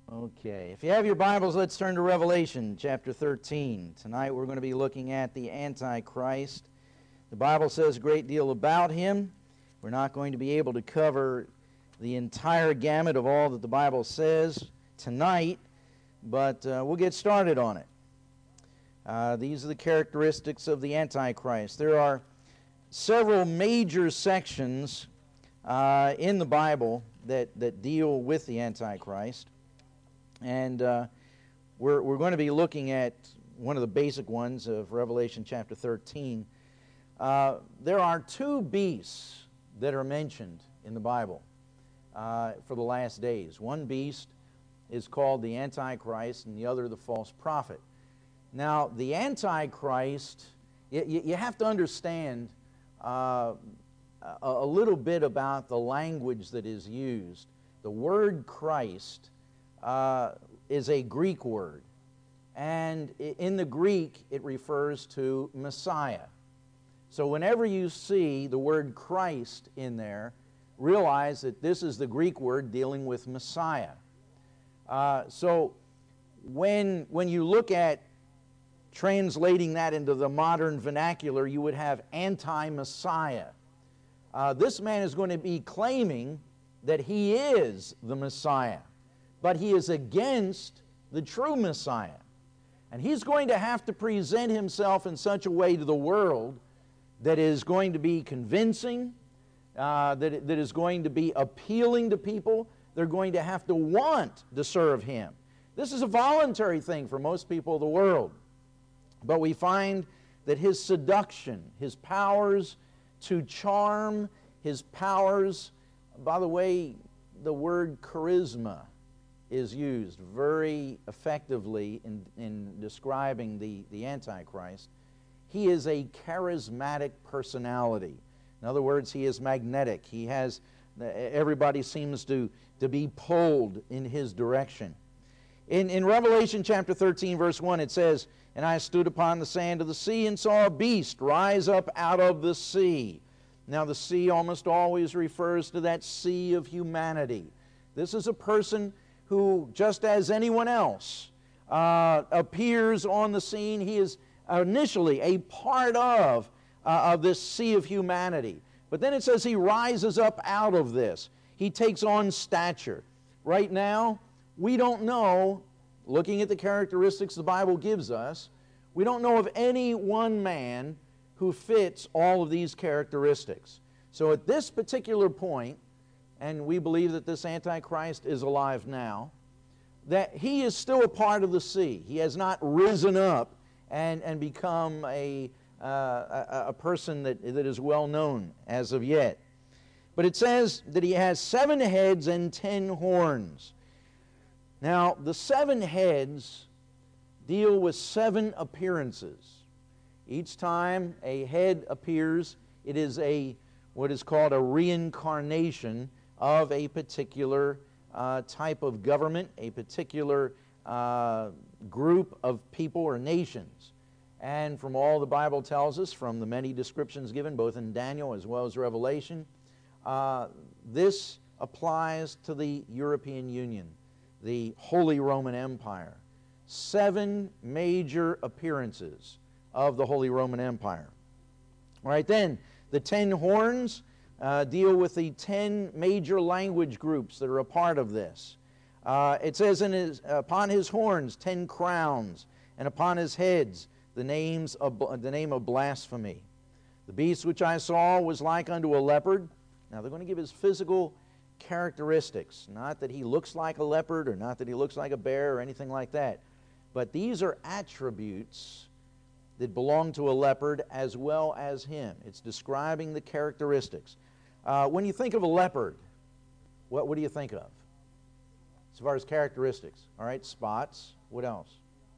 Okay, if you have your Bibles, let's turn to Revelation chapter 13. Tonight we're going to be looking at the Antichrist. The Bible says a great deal about him. We're not going to be able to cover the entire gamut of all that the Bible says tonight, but we'll get started on it. These are the characteristics of the Antichrist. There are several major sections in the Bible that deal with the Antichrist. And we're going to be looking at one of the basic ones of Revelation chapter 13. There are two beasts that are mentioned in the Bible for the last days. One beast is called the Antichrist and the other the false prophet. Now, the Antichrist, you have to understand a little bit about the language that is used. The word Christ is a Greek word, and in the Greek it refers to Messiah. So whenever you see the word Christ in there, realize that this is the Greek word dealing with Messiah. So when you look at translating that into the modern vernacular, you would have anti-Messiah. This man is going to be claiming that he is the Messiah, but he is against the true Messiah. And he's going to have to present himself in such a way to the world that is going to be convincing, that is going to be appealing to people. They're going to have to want to serve him. This is a voluntary thing for most people of the world. But we find that his seduction, his powers to charm, his powers, by the way, the word charisma is used very effectively in describing the Antichrist. He is a charismatic personality. In other words, he is magnetic. He has, everybody seems to be pulled in his direction. In Revelation chapter 13, verse 1, it says, "And I stood upon the sand of the sea and saw a beast rise up out of the sea." Now the sea almost always refers to that sea of humanity. This is a person who, just as anyone else, appears on the scene. He is initially a part of this sea of humanity. But then it says he rises up out of this. He takes on stature. Right now, we don't know, looking at the characteristics the Bible gives us, we don't know of any one man who fits all of these characteristics. So at this particular point, and we believe that this Antichrist is alive now, that he is still a part of the sea. He has not risen up and become a person that is well known as of yet. But it says that he has 7 heads and 10 horns. Now, the 7 heads deal with 7 appearances. Each time a head appears, it is what is called a reincarnation of a particular type of government, a particular group of people or nations. And from all the Bible tells us, from the many descriptions given both in Daniel as well as Revelation, this applies to the European Union, the Holy Roman Empire. 7 major appearances of the Holy Roman Empire. All right, then, the 10 horns deal with the 10 major language groups that are a part of this. It says upon his horns 10 crowns, and upon his heads the name of blasphemy. The beast which I saw was like unto a leopard. Now they're going to give his physical characteristics. Not that he looks like a leopard, or not that he looks like a bear, or anything like that. But these are attributes that belong to a leopard as well as him. It's describing the characteristics. When you think of a leopard, what do you think of? As far as characteristics, all right, spots. What else?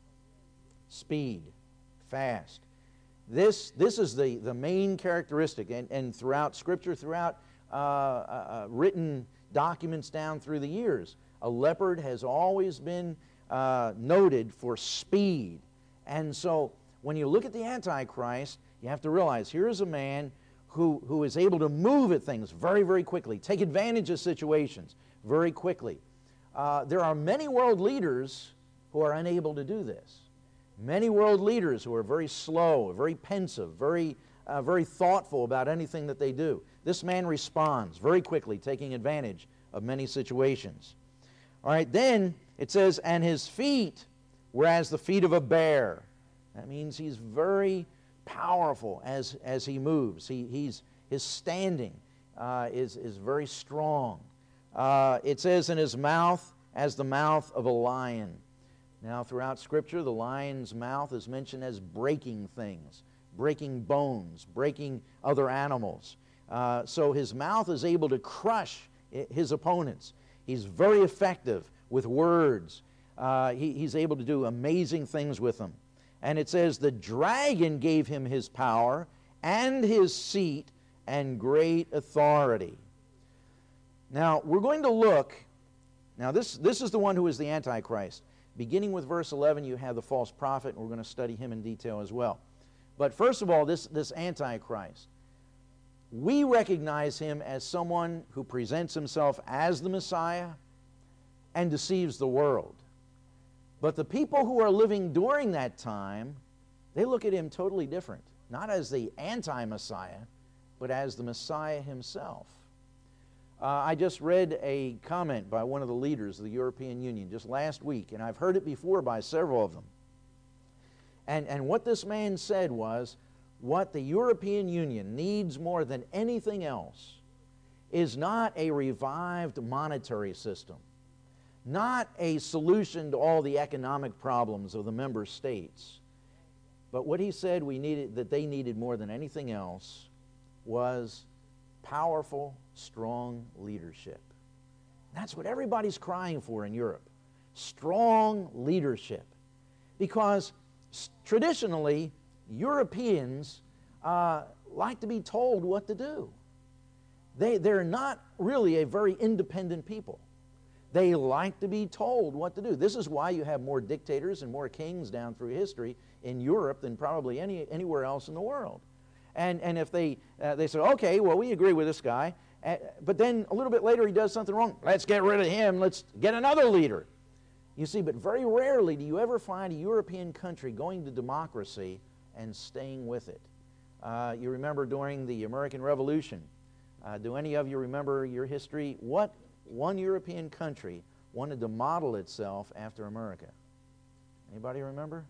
Speed, fast. This is the main characteristic, and throughout Scripture, throughout written documents down through the years, a leopard has always been noted for speed. And so when you look at the Antichrist, you have to realize here is a man who is able to move at things very, very quickly, take advantage of situations very quickly. There are many world leaders who are unable to do this. Many world leaders who are very slow, very pensive, very thoughtful about anything that they do. This man responds very quickly, taking advantage of many situations. All right, then it says, and his feet were as the feet of a bear. That means he's very powerful as he moves. His standing is very strong. It says in his mouth as the mouth of a lion. Now, throughout Scripture, the lion's mouth is mentioned as breaking things, breaking bones, breaking other animals. So his mouth is able to crush his opponents. He's very effective with words. He's able to do amazing things with them. And it says, the dragon gave him his power and his seat and great authority. Now, we're going to look, now this is the one who is the Antichrist. Beginning with verse 11, you have the false prophet, and we're going to study him in detail as well. But first of all, this Antichrist, we recognize him as someone who presents himself as the Messiah and deceives the world. But the people who are living during that time, they look at him totally different. Not as the anti-Messiah, but as the Messiah himself. I just read a comment by one of the leaders of the European Union just last week, and I've heard it before by several of them. And what this man said was, what the European Union needs more than anything else is not a revived monetary system, not a solution to all the economic problems of the member states, but what he said that they needed more than anything else was powerful, strong leadership. That's what everybody's crying for in Europe. Strong leadership. Because traditionally, Europeans like to be told what to do. They're not really a very independent people. They like to be told what to do. This is why you have more dictators and more kings down through history in Europe than probably anywhere else in the world. And if they say, okay, well, we agree with this guy, but then a little bit later he does something wrong, let's get rid of him, let's get another leader. You see, but very rarely do you ever find a European country going to democracy and staying with it. You remember during the American Revolution, do any of you remember your history? What one European country wanted to model itself after America? Anybody remember?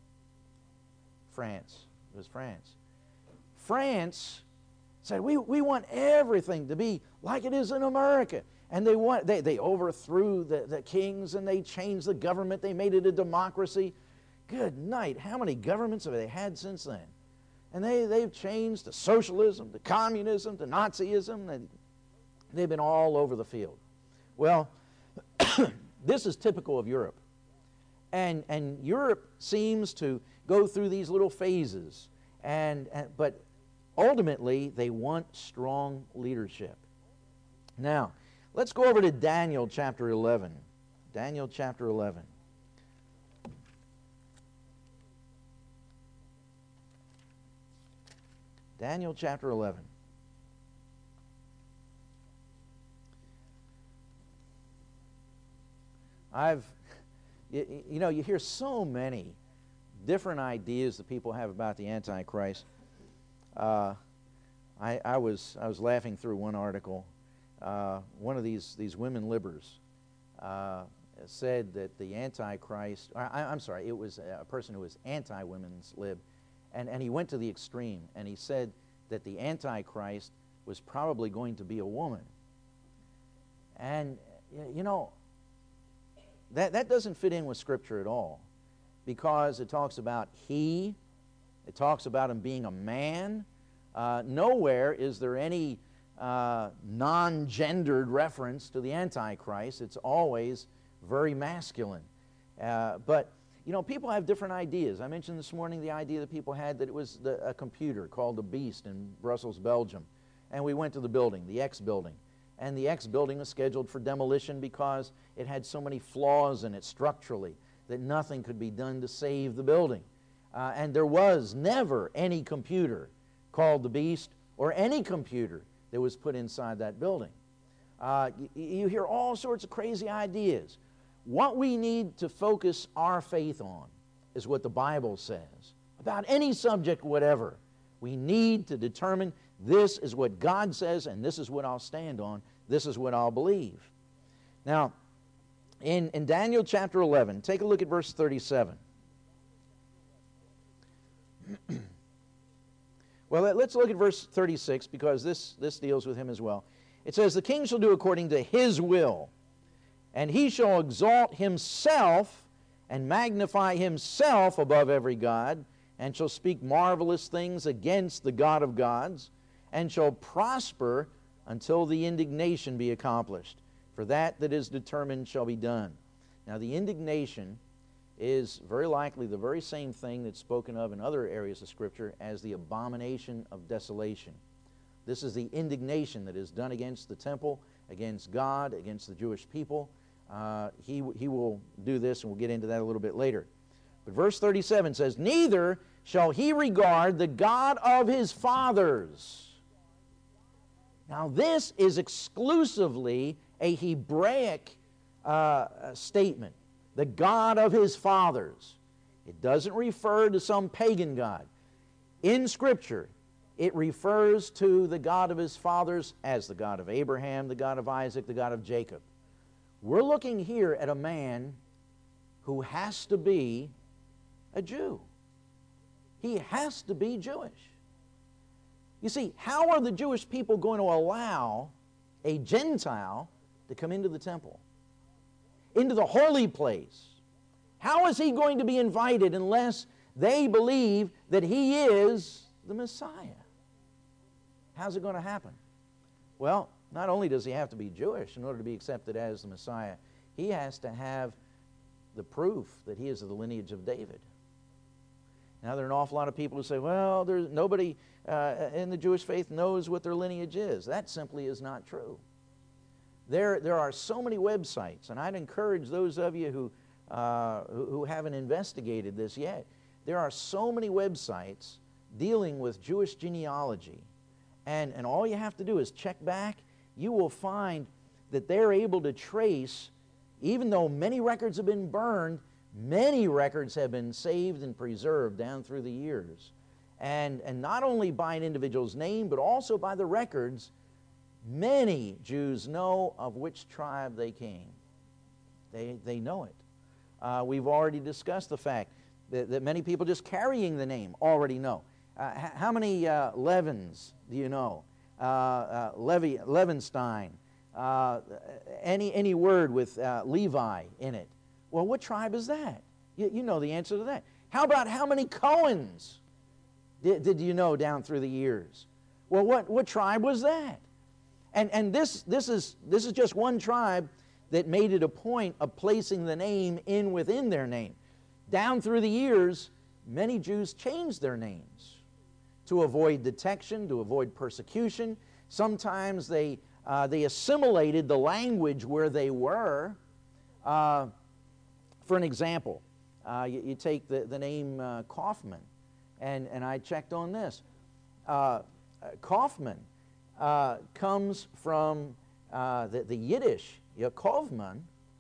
France. It was France. France said, we want everything to be like it is in America. And they overthrew the kings, and they changed the government. They made it a democracy. Good night. How many governments have they had since then? And they've changed to socialism, to communism, to Nazism. And they've been all over the field. Well, this is typical of Europe. And Europe seems to go through these little phases. But ultimately, they want strong leadership. Now, let's go over to Daniel chapter 11. Daniel chapter 11. Daniel chapter 11. You hear so many different ideas that people have about the Antichrist. I was laughing through one article. One of these women libbers said that the Antichrist, I'm sorry, it was a person who was anti-women's lib, and he went to the extreme, and he said that the Antichrist was probably going to be a woman. And, that doesn't fit in with Scripture at all, because it talks about he, it talks about him being a man. Nowhere is there any non-gendered reference to the Antichrist. It's always very masculine. But people have different ideas. I mentioned this morning the idea that people had that it was a computer called the Beast in Brussels, Belgium. And we went to the building, the X building. And the X building was scheduled for demolition because it had so many flaws in it structurally that nothing could be done to save the building. And there was never any computer called the Beast or any computer that was put inside that building. You hear all sorts of crazy ideas. What we need to focus our faith on is what the Bible says. About any subject, whatever, we need to determine this is what God says, and this is what I'll stand on. This is what I'll believe. Now, in Daniel chapter 11, take a look at verse 37. Well, let's look at verse 36 because this deals with him as well. It says, "The king shall do according to his will, and he shall exalt himself and magnify himself above every god, and shall speak marvelous things against the God of gods, and shall prosper until the indignation be accomplished. For that is determined shall be done." Now, the indignation is very likely the very same thing that's spoken of in other areas of Scripture as the abomination of desolation. This is the indignation that is done against the temple, against God, against the Jewish people. He will do this, and we'll get into that a little bit later. But verse 37 says, "Neither shall he regard the God of his fathers." Now, this is exclusively a Hebraic statement. The God of his fathers. It doesn't refer to some pagan god. In Scripture, it refers to the God of his fathers as the God of Abraham, the God of Isaac, the God of Jacob. We're looking here at a man who has to be a Jew. He has to be Jewish. You see, how are the Jewish people going to allow a Gentile to come into the temple, into the holy place? How is he going to be invited unless they believe that he is the Messiah? How's it going to happen? Well, not only does he have to be Jewish in order to be accepted as the Messiah, he has to have the proof that he is of the lineage of David. Now, there are an awful lot of people who say, well, there's nobody in the Jewish faith knows what their lineage is. That simply is not true. There are so many websites, and I'd encourage those of you who haven't investigated this yet. There are so many websites dealing with Jewish genealogy, and all you have to do is check back. You will find that they're able to trace, even though many records have been burned, many records have been saved and preserved down through the years. And not only by an individual's name, but also by the records, many Jews know of which tribe they came. They know it. We've already discussed the fact that many people just carrying the name already know. How many Levins do you know? Levenstein. Any word with Levi in it. Well, what tribe is that? You know the answer to that. How about how many Cohens did you know down through the years? Well, what tribe was that? And this is just one tribe that made it a point of placing the name within their name. Down through the years, many Jews changed their names to avoid detection, to avoid persecution. Sometimes they assimilated the language where they were. For an example, you take the name Kaufman, and I checked on this. Kaufman comes from the Yiddish Yaakovman,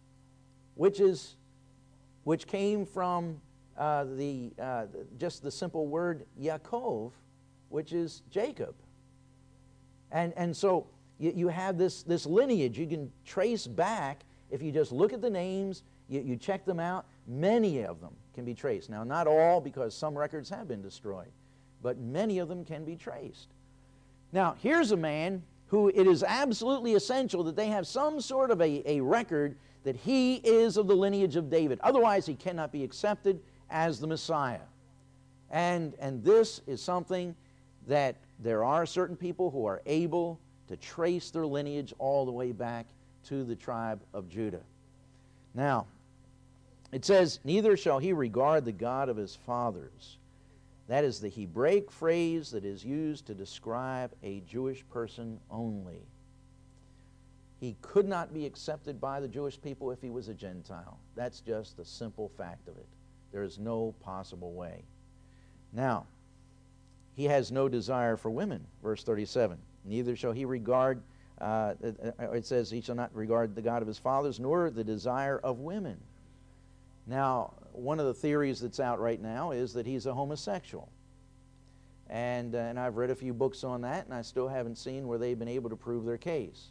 which came from just the simple word Yaakov, which is Jacob. And so you have this lineage you can trace back. If you just look at the names, you check them out, many of them can be traced. Now, not all, because some records have been destroyed, but many of them can be traced. Now, here's a man who it is absolutely essential that they have some sort of a record that he is of the lineage of David. Otherwise, he cannot be accepted as the Messiah. And this is something that there are certain people who are able to trace their lineage all the way back to the tribe of Judah. Now, it says, "Neither shall he regard the God of his fathers." That is the Hebraic phrase that is used to describe a Jewish person only. He could not be accepted by the Jewish people if he was a Gentile. That's just the simple fact of it. There is no possible way. Now, he has no desire for women, verse 37. "Neither shall he regard It says, he shall not regard the God of his fathers, nor the desire of women. Now, one of the theories that's out right now is that he's a homosexual. And I've read a few books on that, and I still haven't seen where they've been able to prove their case.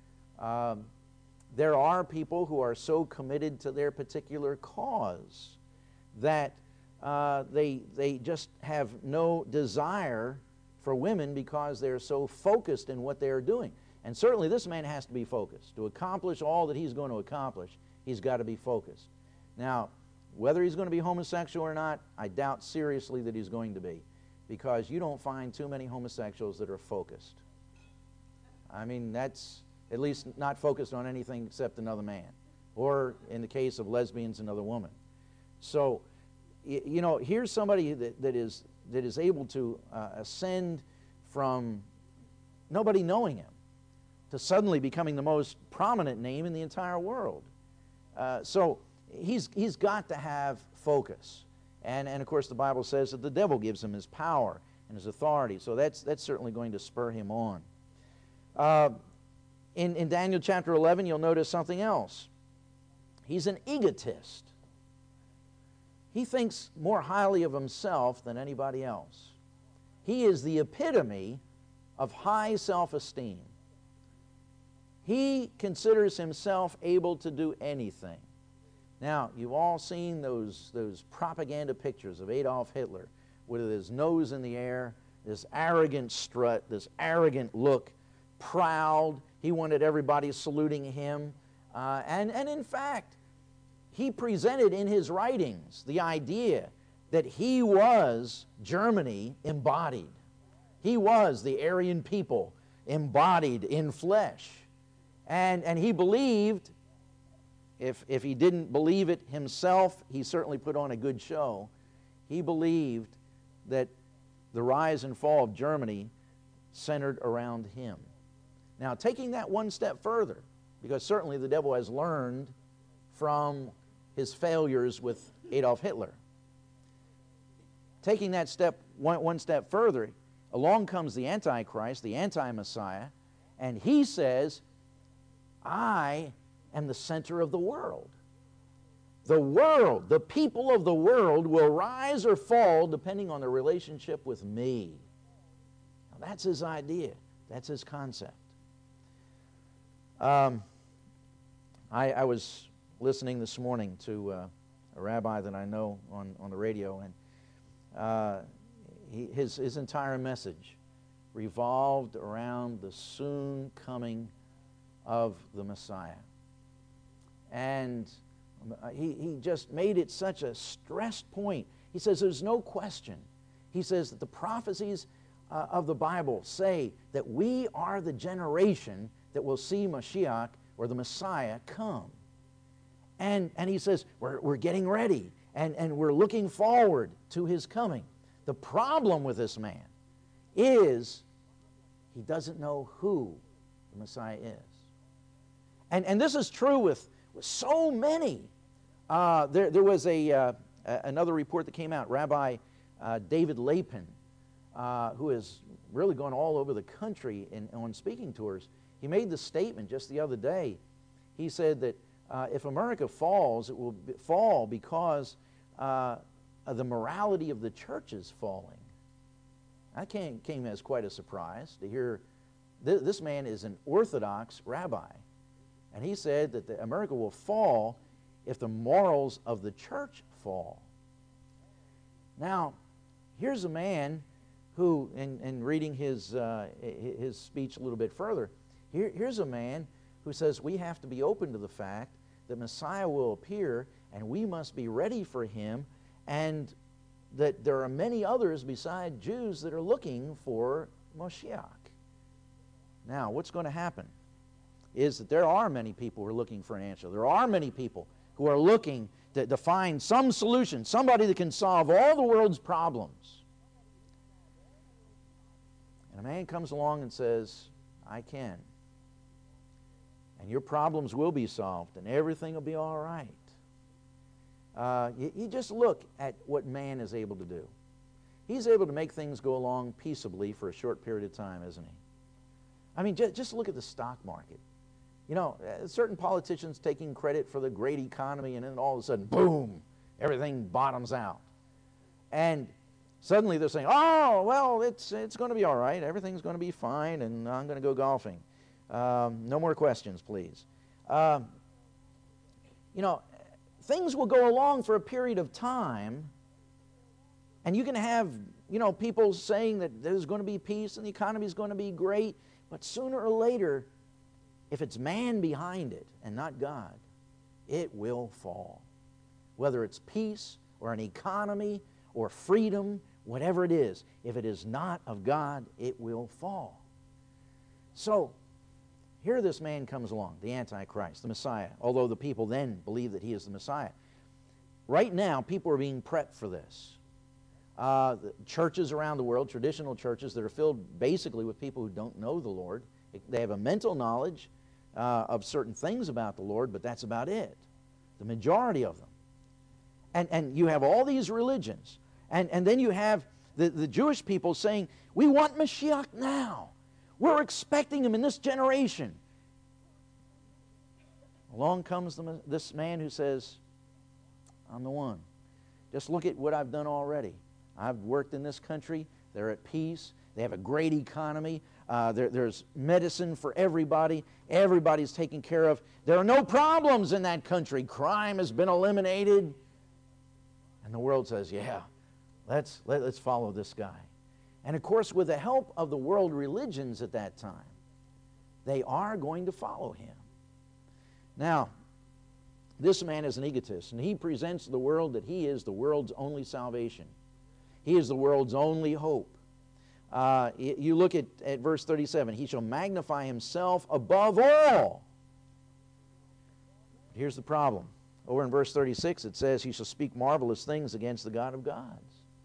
There are people who are so committed to their particular cause that they just have no desire for women because they're so focused in what they're doing. And certainly this man has to be focused. To accomplish all that he's going to accomplish, he's got to be focused. Now, whether he's going to be homosexual or not, I doubt seriously that he's going to be, because you don't find too many homosexuals that are focused. I mean, that's at least not focused on anything except another man, or in the case of lesbians, another woman. So, you know, here's somebody that is able to ascend from nobody knowing him to suddenly becoming the most prominent name in the entire world. So he's got to have focus. And of course the Bible says that the devil gives him his power and his authority. So that's certainly going to spur him on. In Daniel chapter 11, you'll notice something else. He's an egotist. He thinks more highly of himself than anybody else. He is the epitome of high self-esteem. He considers himself able to do anything. Now, you've all seen those propaganda pictures of Adolf Hitler with his nose in the air, this arrogant strut, this arrogant look, proud. He wanted everybody saluting him. And in fact, he presented in his writings the idea that he was Germany embodied. He was the Aryan people embodied in flesh. And he believed, if he didn't believe it himself, he certainly put on a good show. He believed that the rise and fall of Germany centered around him. Now, taking that one step further, because certainly the devil has learned from his failures with Adolf Hitler. Taking that step one step further, along comes the Antichrist, the anti-Messiah, and he says, I am the center of the world. The world, the people of the world will rise or fall depending on their relationship with me. Now, that's his idea. That's his concept. I was listening this morning to a rabbi that I know on the radio, and his entire message revolved around the soon coming of the Messiah. And he just made it such a stressed point. He says there's no question. He says that the prophecies of the Bible say that we are the generation that will see Mashiach, or the Messiah, come. And he says we're getting ready, and we're looking forward to his coming. The problem with this man is he doesn't know who the Messiah is. And this is true with so many. There was another report that came out. Rabbi David Lapin, who has really gone all over the country on speaking tours, he made the statement just the other day. He said that if America falls, it will fall because the morality of the church is falling. That came as quite a surprise to hear. This man is an Orthodox rabbi. And he said that America will fall if the morals of the church fall. Now, here's a man who, in reading his speech a little bit further, here's a man who says we have to be open to the fact that Messiah will appear and we must be ready for him, and that there are many others beside Jews that are looking for Moshiach. Now, what's going to happen is that there are many people who are looking for an answer. There are many people who are looking to find some solution, somebody that can solve all the world's problems. And a man comes along and says, I can. And your problems will be solved, and everything will be all right. You just look at what man is able to do. He's able to make things go along peaceably for a short period of time, isn't he? I mean, just look at the stock market. You know, certain politicians taking credit for the great economy, and then all of a sudden, boom, everything bottoms out. And suddenly they're saying, oh, well, it's going to be all right. Everything's going to be fine, and I'm going to go golfing. No more questions, please. You know, things will go along for a period of time, and you can have, you know, people saying that there's going to be peace and the economy is going to be great, but sooner or later, if it's man behind it and not God, it will fall. Whether it's peace or an economy or freedom, whatever it is, if it is not of God, it will fall. So, here this man comes along, the Antichrist, the Messiah, although the people then believe that he is the Messiah. Right now, people are being prepped for this. The churches around the world, traditional churches that are filled basically with people who don't know the Lord, they have a mental knowledge of certain things about the Lord, but that's about it. The majority of them. And you have all these religions. And then you have the Jewish people saying, we want Mashiach now. We're expecting him in this generation. Along comes this man who says, I'm the one. Just look at what I've done already. I've worked in this country. They're at peace. They have a great economy. There's medicine for everybody. Everybody's taken care of. There are no problems in that country. Crime has been eliminated. And the world says, yeah, let's follow this guy. And of course, with the help of the world religions at that time, they are going to follow him. Now, this man is an egotist, and he presents to the world that he is the world's only salvation. He is the world's only hope. You look at verse 37, he shall magnify himself above all. But here's the problem. Over in verse 36 it says, he shall speak marvelous things against the God of gods.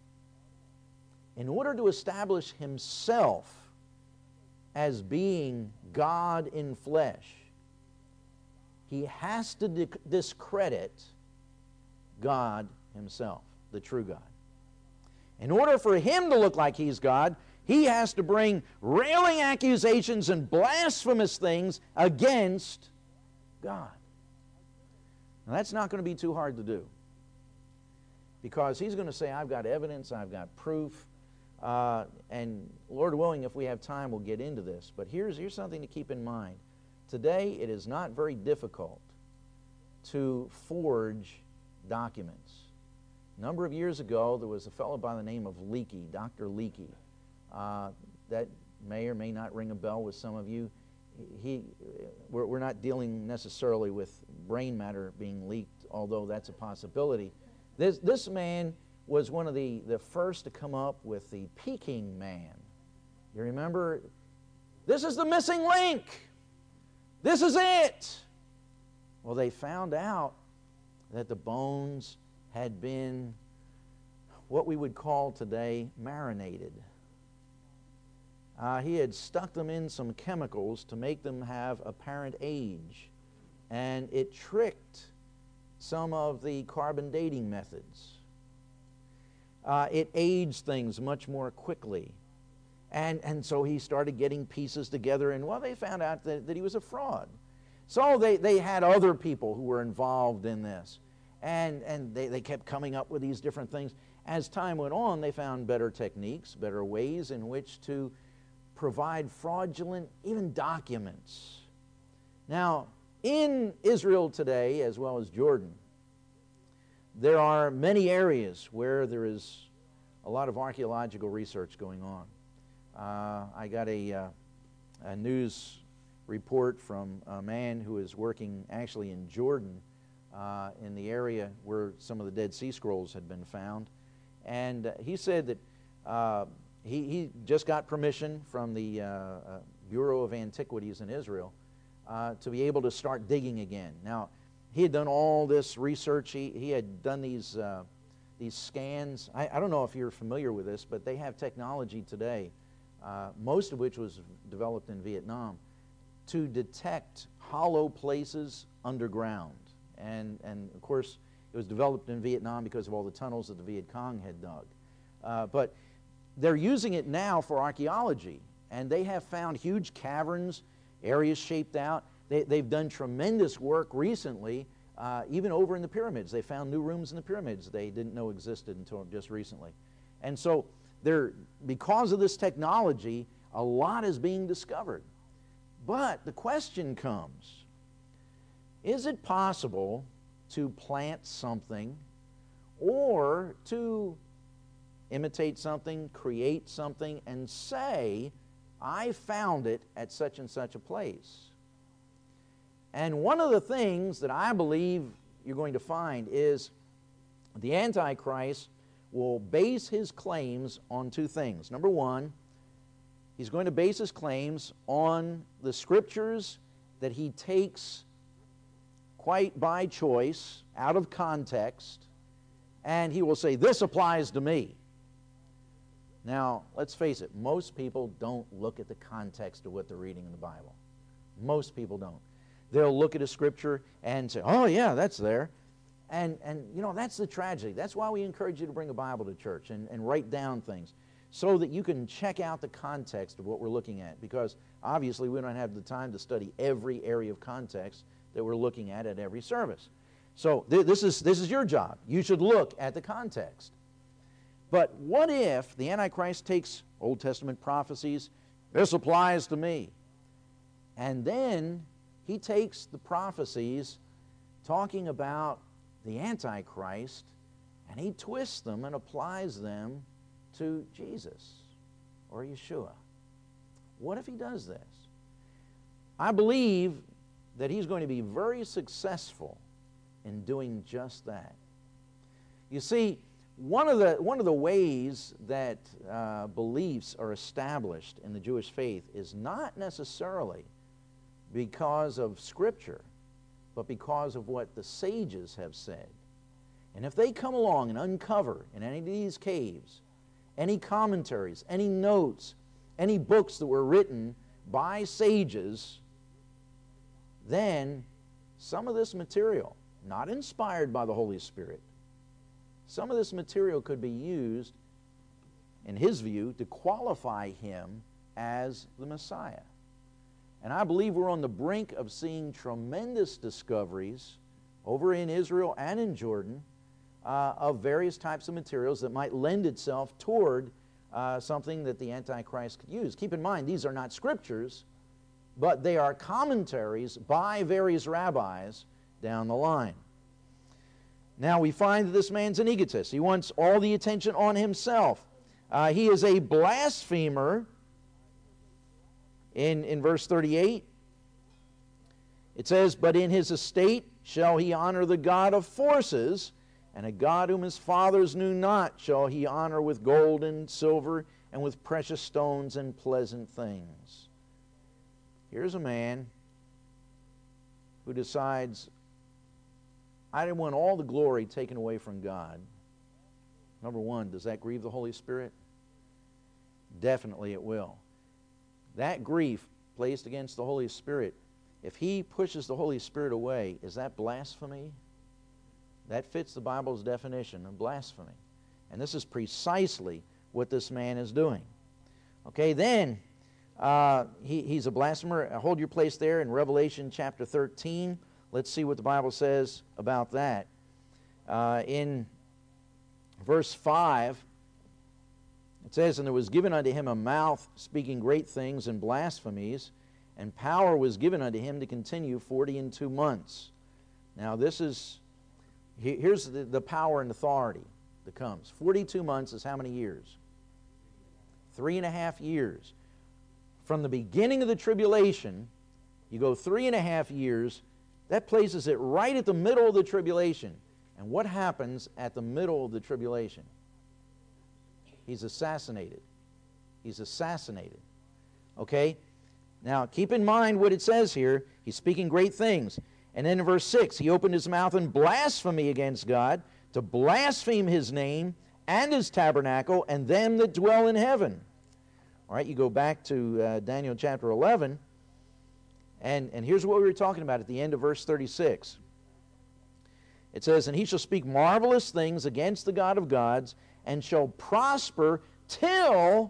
In order to establish himself as being God in flesh, he has to discredit God himself, the true God. In order for him to look like he's God, he has to bring railing accusations and blasphemous things against God. Now, that's not going to be too hard to do, because he's going to say, I've got evidence, I've got proof, and Lord willing, if we have time, we'll get into this. But here's something to keep in mind. Today, it is not very difficult to forge documents. A number of years ago, there was a fellow by the name of Leakey, Dr. Leakey. That may or may not ring a bell with some of you. We're not dealing necessarily with brain matter being leaked, although that's a possibility. This man was one of the first to come up with the Peking man. You remember? This is the missing link. This is it. Well, they found out that the bones had been what we would call today marinated. He had stuck them in some chemicals to make them have apparent age, and it tricked some of the carbon dating methods. It aged things much more quickly. And so he started getting pieces together, and well, they found out that he was a fraud. So they had other people who were involved in this, and they kept coming up with these different things. As time went on, they found better techniques, better ways in which to provide fraudulent, even documents. Now, in Israel today, as well as Jordan, there are many areas where there is a lot of archaeological research going on. I got a news report from a man who is working actually in Jordan, in the area where some of the Dead Sea Scrolls had been found. And he said that he just got permission from the Bureau of Antiquities in Israel to be able to start digging again. Now, he had done all this research. He had done these scans. I don't know if you're familiar with this, but they have technology today, most of which was developed in Vietnam, to detect hollow places underground. And of course, it was developed in Vietnam because of all the tunnels that the Viet Cong had dug. But they're using it now for archaeology. and they have found huge caverns, areas shaped out. They've done tremendous work recently, even over in the pyramids. They found new rooms in the pyramids they didn't know existed until just recently. And so because of this technology, a lot is being discovered. But the question comes, is it possible to plant something or to imitate something, create something, and say, I found it at such and such a place? And one of the things that I believe you're going to find is the Antichrist will base his claims on two things. Number one, he's going to base his claims on the Scriptures that he takes quite by choice, out of context, and he will say, this applies to me. Now, let's face it, most people don't look at the context of what they're reading in the Bible. Most people don't. They'll look at a Scripture and say, oh yeah, that's there. And you know, that's the tragedy. That's why we encourage you to bring a Bible to church and write down things so that you can check out the context of what we're looking at, because obviously we don't have the time to study every area of context that we're looking at every service. So this is your job. You should look at the context. But what if the Antichrist takes Old Testament prophecies, this applies to me, and then he takes the prophecies talking about the Antichrist, and he twists them and applies them to Jesus or Yeshua? What if he does this? I believe that he's going to be very successful in doing just that. You see, one of the ways that beliefs are established in the Jewish faith is not necessarily because of Scripture, but because of what the sages have said. And if they come along and uncover in any of these caves any commentaries, any notes, any books that were written by sages, then some of this material, not inspired by the Holy Spirit, some of this material could be used, in his view, to qualify him as the Messiah. And I believe we're on the brink of seeing tremendous discoveries over in Israel and in Jordan of various types of materials that might lend itself toward something that the Antichrist could use. Keep in mind, these are not scriptures, but they are commentaries by various rabbis down the line. Now we find that this man's an egotist. He wants all the attention on himself. He is a blasphemer. In verse 38, it says, but in his estate shall he honor the God of forces, and a God whom his fathers knew not shall he honor with gold and silver and with precious stones and pleasant things. Here's a man who decides, I didn't want all the glory taken away from God. Number one, does that grieve the Holy Spirit? Definitely it will. That grief placed against the Holy Spirit, if he pushes the Holy Spirit away, is that blasphemy? That fits the Bible's definition of blasphemy. And this is precisely what this man is doing. Okay, then he's a blasphemer. Hold your place there in Revelation chapter 13. Let's see what the Bible says about that. In verse 5, it says, and there was given unto him a mouth speaking great things and blasphemies, and power was given unto him to continue 42 months. Now here's the power and authority that comes. 42 months is how many years? 3.5 years. From the beginning of the tribulation, you go 3.5 years, that places it right at the middle of the tribulation. And what happens at the middle of the tribulation? He's assassinated. He's assassinated. Okay? Now, keep in mind what it says here. He's speaking great things. And then in verse 6, he opened his mouth in blasphemy against God, to blaspheme his name and his tabernacle and them that dwell in heaven. All right, you go back to Daniel chapter 11, and here's what we were talking about at the end of verse 36. It says, and he shall speak marvelous things against the God of gods, and shall prosper till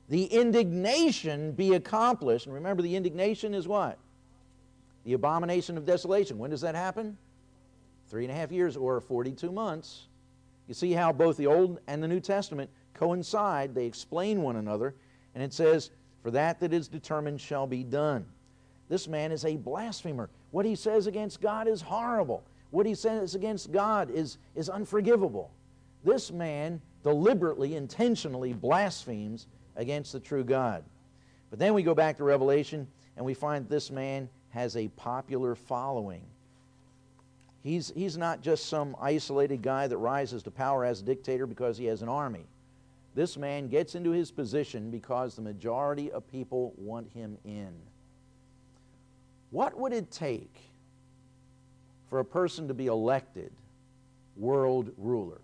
the indignation be accomplished. And remember, the indignation is what? The abomination of desolation. When does that happen? 3.5 years or 42 months. You see how both the Old and the New Testament coincide. They explain one another. And it says, for that is determined shall be done. This man is a blasphemer. What he says against God is horrible. What he says against God is unforgivable. This man deliberately, intentionally blasphemes against the true God. But then we go back to Revelation and we find this man has a popular following. He's not just some isolated guy that rises to power as a dictator because he has an army. This man gets into his position because the majority of people want him in. What would it take for a person to be elected world ruler?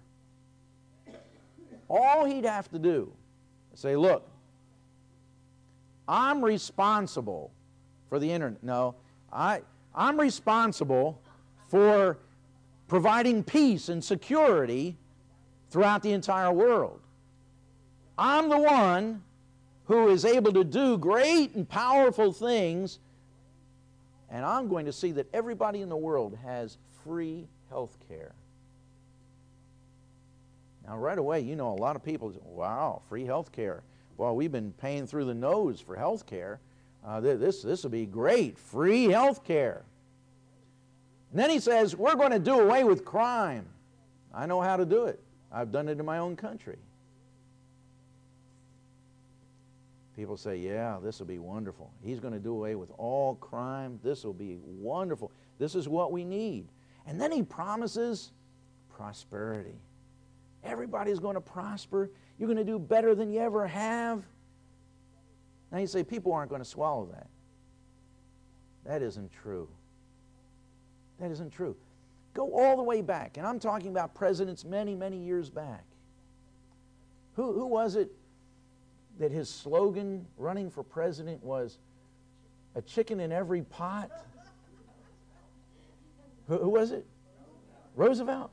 All he'd have to do is say, look, I'm responsible for the internet. No, I'm responsible for providing peace and security throughout the entire world. I'm the one who is able to do great and powerful things, and I'm going to see that everybody in the world has free health care. Now, right away, you know, a lot of people say, wow, free health care. Well, we've been paying through the nose for health care. This will be great, free health care. And then he says, we're going to do away with crime. I know how to do it. I've done it in my own country. People say, yeah, this will be wonderful. He's going to do away with all crime. This will be wonderful. This is what we need. And then he promises prosperity. Everybody's going to prosper. You're going to do better than you ever have. Now you say, people aren't going to swallow that. That isn't true. That isn't true. Go all the way back, and I'm talking about presidents many, many years back. Who was it that his slogan running for president was a chicken in every pot? Who was it? Roosevelt?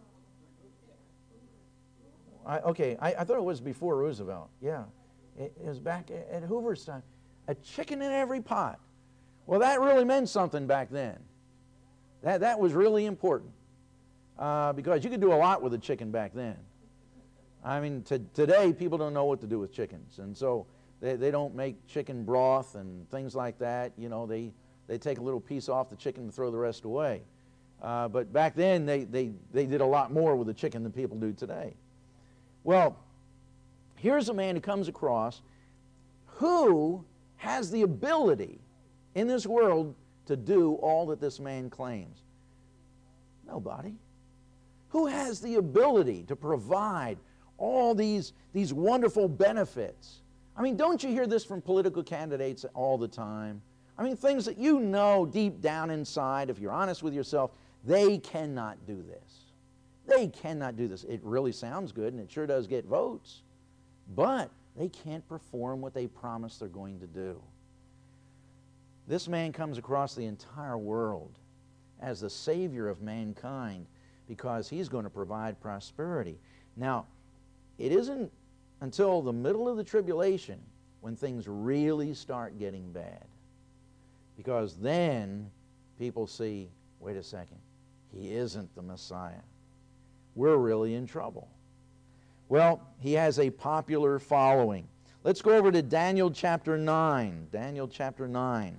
I thought it was before Roosevelt. Yeah, it was back at Hoover's time. A chicken in every pot. Well, that really meant something back then. That was really important because you could do a lot with a chicken back then. I mean, today people don't know what to do with chickens, and so they don't make chicken broth and things like that. You know, they take a little piece off the chicken and throw the rest away. But back then they did a lot more with the chicken than people do today. Well, here's a man who comes across who has the ability in this world to do all that this man claims. Nobody. Who has the ability to provide all these wonderful benefits? I mean, don't you hear this from political candidates all the time? I mean, things that you know deep down inside, if you're honest with yourself, they cannot do this. They cannot do this. It really sounds good, and it sure does get votes, but they can't perform what they promise they're going to do. This man comes across the entire world as the Savior of mankind because he's going to provide prosperity. Now, it isn't until the middle of the tribulation when things really start getting bad, because then people see, wait a second, he isn't the Messiah. We're really in trouble. Well, he has a popular following. Let's go over to Daniel chapter 9. Daniel chapter 9.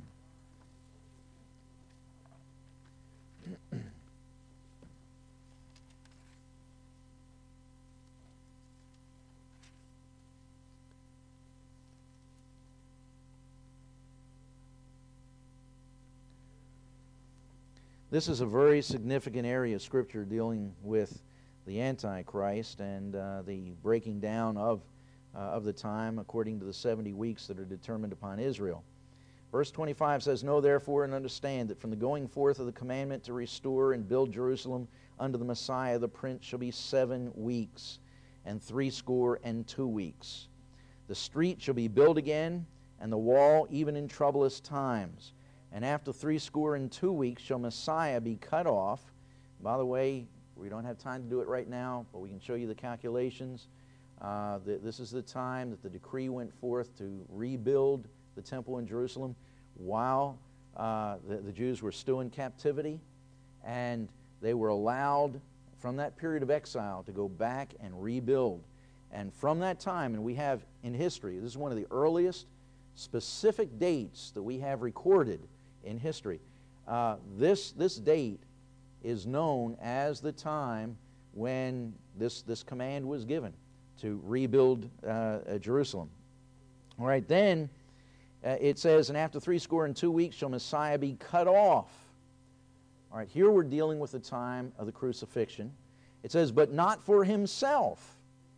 This is a very significant area of Scripture dealing with the Antichrist and the breaking down of the time according to the 70 weeks that are determined upon Israel. Verse 25 says, Know therefore and understand that from the going forth of the commandment to restore and build Jerusalem unto the Messiah the Prince shall be 7 weeks and 62 weeks. The street shall be built again, and the wall even in troublous times. And after 62 weeks shall Messiah be cut off. By the way, we don't have time to do it right now, but we can show you the calculations. This is the time that the decree went forth to rebuild the temple in Jerusalem while the Jews were still in captivity, and they were allowed from that period of exile to go back and rebuild. And from that time, and we have in history, this is one of the earliest specific dates that we have recorded in history. This date is known as the time when this command was given to rebuild Jerusalem. All right, then it says, and after 62 weeks shall Messiah be cut off. All right, here we're dealing with the time of the crucifixion. It says, but not for himself,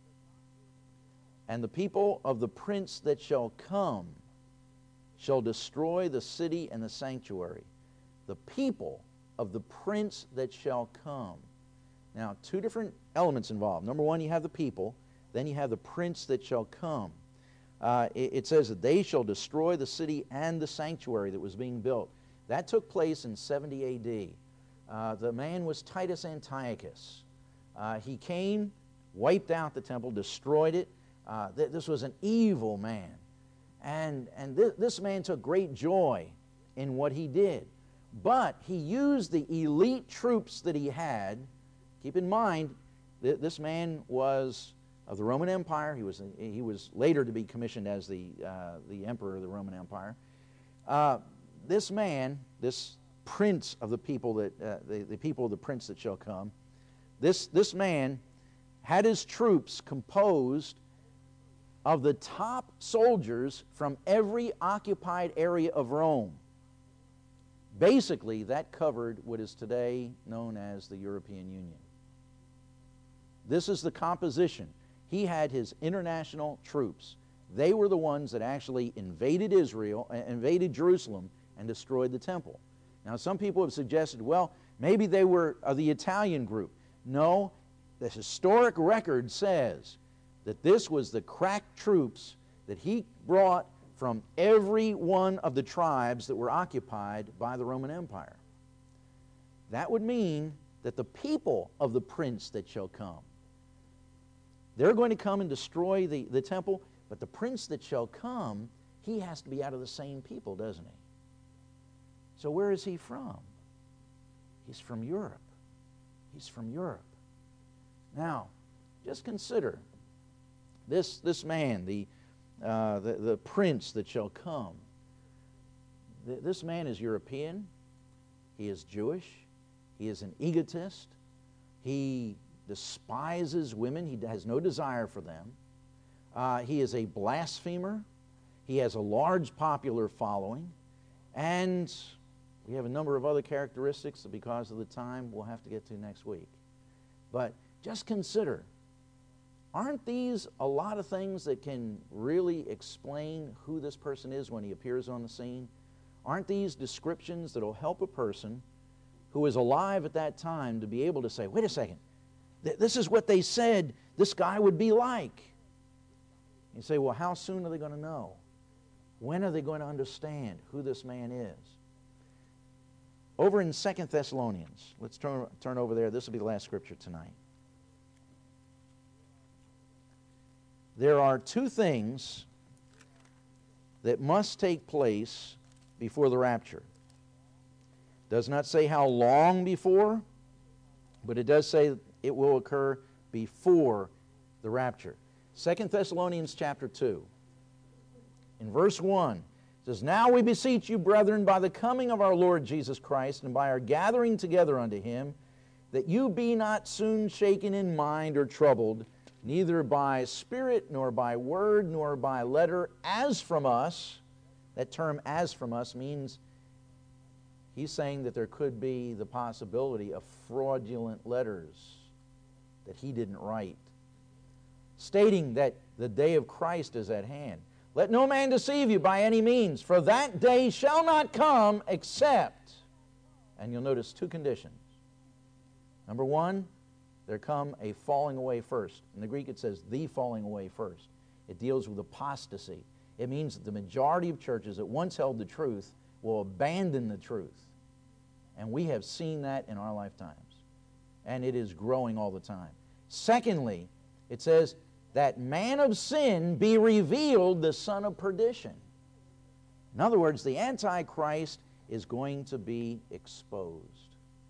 and the people of the prince that shall come shall destroy the city and the sanctuary. The people of the prince that shall come. Now, two different elements involved. Number one, you have the people. Then you have the prince that shall come. It says that they shall destroy the city and the sanctuary that was being built. That took place in 70 A.D. The man was Titus Antiochus. He came, wiped out the temple, destroyed it. This was an evil man. And this man took great joy in what he did. But he used the elite troops that he had. Keep in mind, this man was of the Roman Empire. He was later to be commissioned as the emperor of the Roman Empire. This man, this prince of the people the people of the prince that shall come, this man had his troops composed of the top soldiers from every occupied area of Rome. Basically, that covered what is today known as the European Union. This is the composition. He had his international troops. They were the ones that actually invaded Jerusalem, and destroyed the temple. Now, some people have suggested, well, maybe they were the Italian group. No, the historic record says that this was the crack troops that he brought from every one of the tribes that were occupied by the Roman Empire. That would mean that the people of the prince that shall come, they're going to come and destroy the temple, but the prince that shall come, he has to be out of the same people, doesn't he? So where is he from? He's from Europe. He's from Europe. Now, just consider this man, the prince that shall come. This man is European. He is Jewish. He is an egotist. He despises women. He has no desire for them. He is a blasphemer. He has a large popular following. And we have a number of other characteristics that, because of the time, we'll have to get to next week. But just consider, aren't these a lot of things that can really explain who this person is when he appears on the scene? Aren't these descriptions that will help a person who was alive at that time to be able to say, wait a second, this is what they said this guy would be like. You say, well, how soon are they going to know? When are they going to understand who this man is? Over in 2 Thessalonians, let's turn over there. This will be the last scripture tonight. There are two things that must take place before the rapture. It does not say how long before, but it does say it will occur before the rapture. 2 Thessalonians chapter 2. In verse 1, it says, now we beseech you, brethren, by the coming of our Lord Jesus Christ, and by our gathering together unto him, that you be not soon shaken in mind or troubled, neither by spirit, nor by word, nor by letter, as from us. That term, as from us, means he's saying that there could be the possibility of fraudulent letters that he didn't write, stating that the day of Christ is at hand. Let no man deceive you by any means, for that day shall not come except, and you'll notice two conditions. Number one, there come a falling away first. In the Greek it says the falling away first. It deals with apostasy. It means that the majority of churches that once held the truth will abandon the truth. And we have seen that in our lifetimes. And it is growing all the time. Secondly, it says that man of sin be revealed, the son of perdition. In other words, the Antichrist is going to be exposed.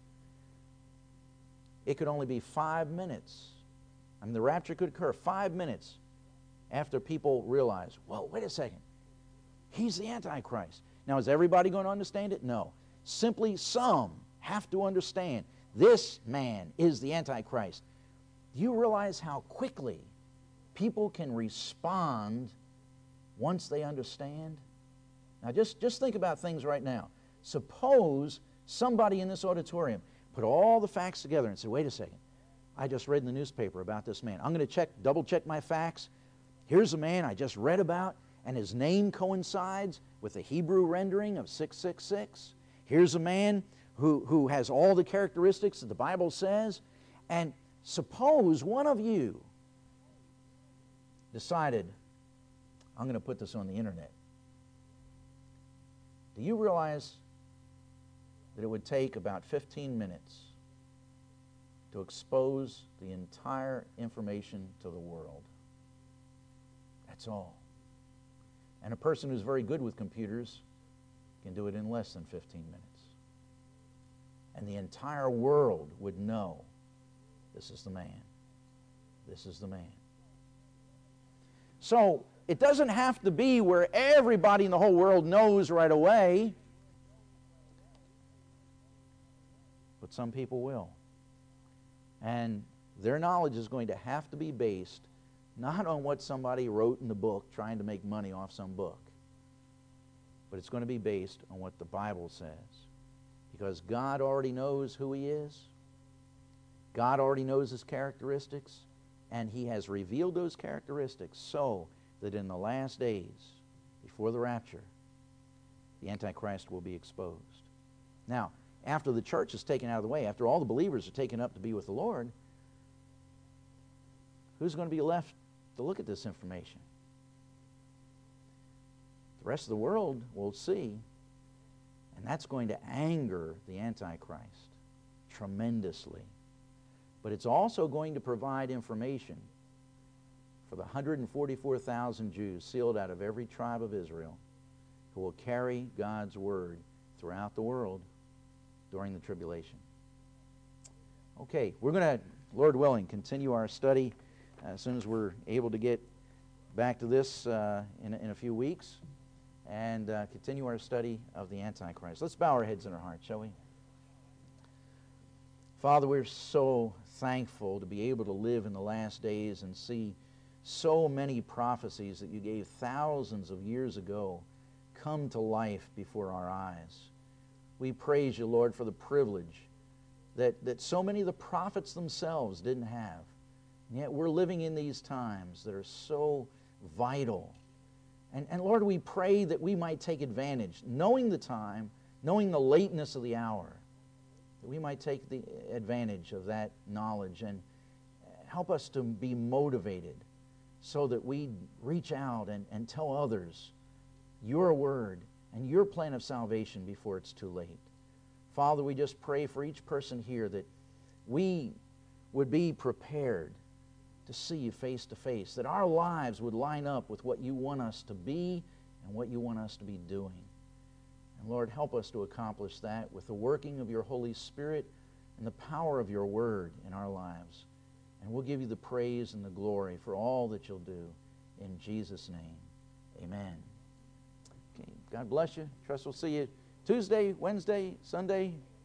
It could only be 5 minutes. I mean, the rapture could occur 5 minutes after people realize, whoa, wait a second, he's the Antichrist. Now, is everybody going to understand it? No. Simply some have to understand this man is the Antichrist. Do you realize how quickly people can respond once they understand? Now, just think about things right now. Suppose somebody in this auditorium put all the facts together and said, wait a second, I just read in the newspaper about this man. I'm going to double check my facts. Here's a man I just read about, and his name coincides with the Hebrew rendering of 666. Here's a man who has all the characteristics that the Bible says. And suppose one of you decided, I'm going to put this on the internet. Do you realize that it would take about 15 minutes to expose the entire information to the world? That's all. And a person who's very good with computers can do it in less than 15 minutes. And the entire world would know this is the man. This is the man. So it doesn't have to be where everybody in the whole world knows right away. But some people will. And their knowledge is going to have to be based not on what somebody wrote in the book trying to make money off some book, but it's going to be based on what the Bible says. Because God already knows who He is. God already knows His characteristics, and He has revealed those characteristics so that in the last days, before the rapture, the Antichrist will be exposed. Now, after the church is taken out of the way, after all the believers are taken up to be with the Lord, who's going to be left to look at this information? The rest of the world will see, and that's going to anger the Antichrist tremendously. But it's also going to provide information for the 144,000 Jews sealed out of every tribe of Israel who will carry God's word throughout the world during the tribulation. Okay, we're going to, Lord willing, continue our study as soon as we're able to get back to this in a few weeks, and continue our study of the Antichrist. Let's bow our heads and our hearts, shall we? Father, we're so thankful to be able to live in the last days and see so many prophecies that you gave thousands of years ago come to life before our eyes. We praise you, Lord, for the privilege that so many of the prophets themselves didn't have. And yet we're living in these times that are so vital. And Lord, we pray that we might take advantage, knowing the time, knowing the lateness of the hour, that we might take the advantage of that knowledge and help us to be motivated so that we reach out and tell others your word and your plan of salvation before it's too late. Father, we just pray for each person here that we would be prepared to see you face to face, that our lives would line up with what you want us to be and what you want us to be doing. And Lord, help us to accomplish that with the working of your Holy Spirit and the power of your word in our lives. And we'll give you the praise and the glory for all that you'll do. In Jesus' name, amen. Okay, God bless you. Trust we'll see you Tuesday, Wednesday, Sunday,